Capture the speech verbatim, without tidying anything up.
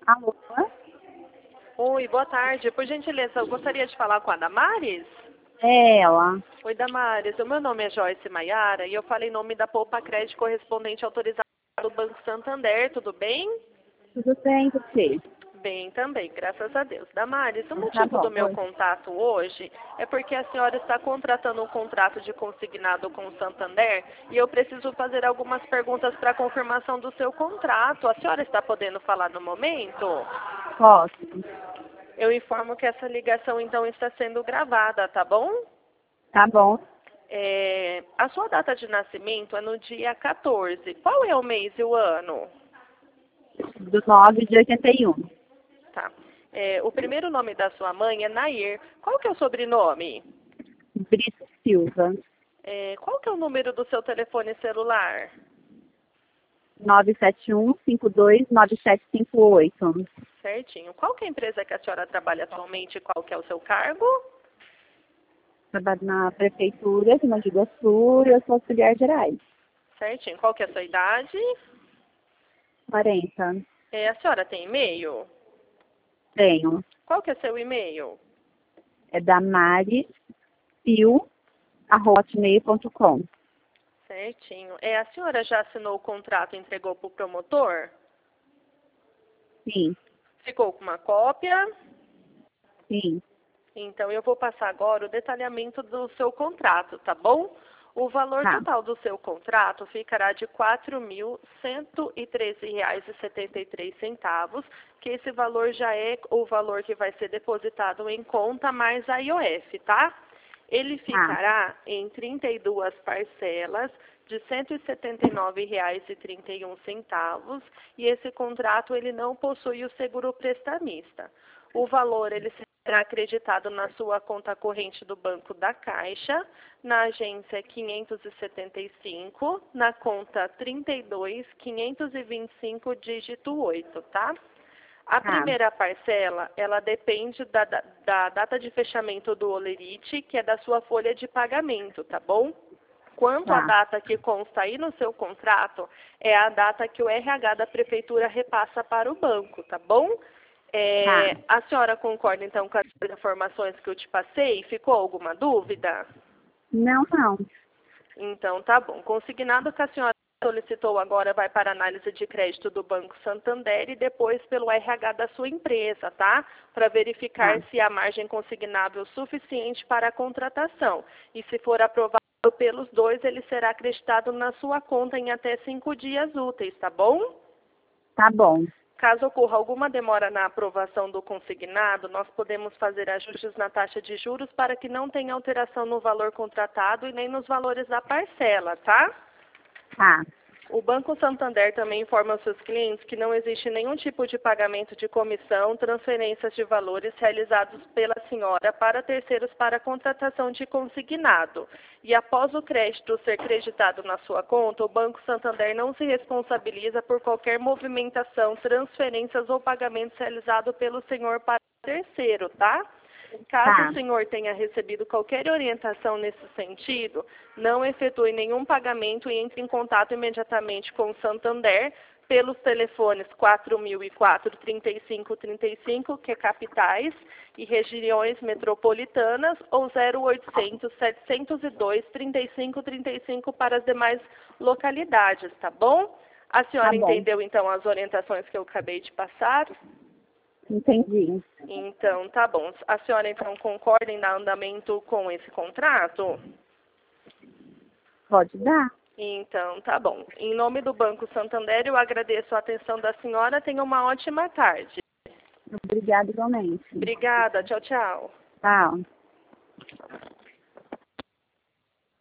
Alô? Oi, boa tarde. Por gentileza, eu gostaria de falar com a Damares. É ela. Oi, Damares. O meu nome é Joyce Maiara e eu falo em nome da Poupa Crédito correspondente autorizado do Banco Santander. Tudo bem? Tudo bem, você? Bem também, graças a Deus. Damares, o Tá motivo bom, do meu oi. contato hoje é porque a senhora está contratando um contrato de consignado com o Santander e eu preciso fazer algumas perguntas para confirmação do seu contrato. A senhora está podendo falar no momento? Posso? Eu informo que essa ligação então está sendo gravada, tá bom? Tá bom. É, a sua data de nascimento é no dia quatorze. Qual é o mês e o ano? Do nove de oitenta e um. Tá. É, o primeiro nome da sua mãe é Nair. Qual que é o sobrenome? Brito Silva. É, qual que é o número do seu telefone celular? nove sete um, cinco dois, nove sete cinco oito. Certinho. Qual que é a empresa que a senhora trabalha atualmente e qual que é o seu cargo? Trabalho na prefeitura de Mogi Guaçu e eu sou auxiliar gerais. Certinho. Qual que é a sua idade? quarenta. É, a senhora tem e-mail? Tenho. Qual que é seu e-mail? É da Mari Pio, arroba hotmail ponto com. Certinho. É, a senhora já assinou o contrato e entregou para o promotor? Sim, Ficou com uma cópia? sim. Então, eu vou passar agora o detalhamento do seu contrato, tá bom? O valor Tá, total do seu contrato ficará de quatro mil cento e treze reais e setenta e três centavos, que esse valor já é o valor que vai ser depositado em conta mais a I O F, tá? Ele tá, ficará em trinta e duas parcelas de cento e setenta e nove reais e trinta e um centavos, e esse contrato ele não possui o seguro prestamista. O valor ele será acreditado na sua conta corrente do Banco da Caixa, na agência quinhentos e setenta e cinco, na conta trinta e dois, quinhentos e vinte e cinco, dígito oito, tá? A tá, primeira parcela, ela depende da, da, da data de fechamento do holerite, que é da sua folha de pagamento, tá bom? Quanto à tá, data que consta aí no seu contrato, é a data que o R H da prefeitura repassa para o banco, tá bom? tá. É, a senhora concorda, então, com as informações que eu te passei? Ficou alguma dúvida? Não, não. Então, tá bom. Consignado que a senhora solicitou agora vai para análise de crédito do Banco Santander e depois pelo R H da sua empresa, tá? Para verificar Tá, se há margem consignável suficiente para a contratação. E se for aprovado pelos dois, ele será acreditado na sua conta em até cinco dias úteis, tá bom? tá bom. Caso ocorra alguma demora na aprovação do consignado, nós podemos fazer ajustes na taxa de juros para que não tenha alteração no valor contratado e nem nos valores da parcela, tá? Tá, O Banco Santander também informa aos seus clientes que não existe nenhum tipo de pagamento de comissão, transferências de valores realizados pela senhora para terceiros para contratação de consignado. E após o crédito ser creditado na sua conta, o Banco Santander não se responsabiliza por qualquer movimentação, transferências ou pagamentos realizados pelo senhor para terceiro, tá? Caso o tá, senhor tenha recebido qualquer orientação nesse sentido, não efetue nenhum pagamento e entre em contato imediatamente com o Santander pelos telefones quatro mil e quatro, trinta e cinco trinta e cinco, que é capitais e regiões metropolitanas, ou zero oitocentos, setecentos e dois, trinta e cinco trinta e cinco para as demais localidades, tá bom? A tá senhora bom. entendeu então as orientações que eu acabei de passar? Entendi. Então, tá bom. A senhora, então, concorda em dar andamento com esse contrato? Pode dar. Então, tá bom. Em nome do Banco Santander, eu agradeço a atenção da senhora. Tenha uma ótima tarde. Obrigada igualmente. Obrigada. Tchau, tchau. Tchau.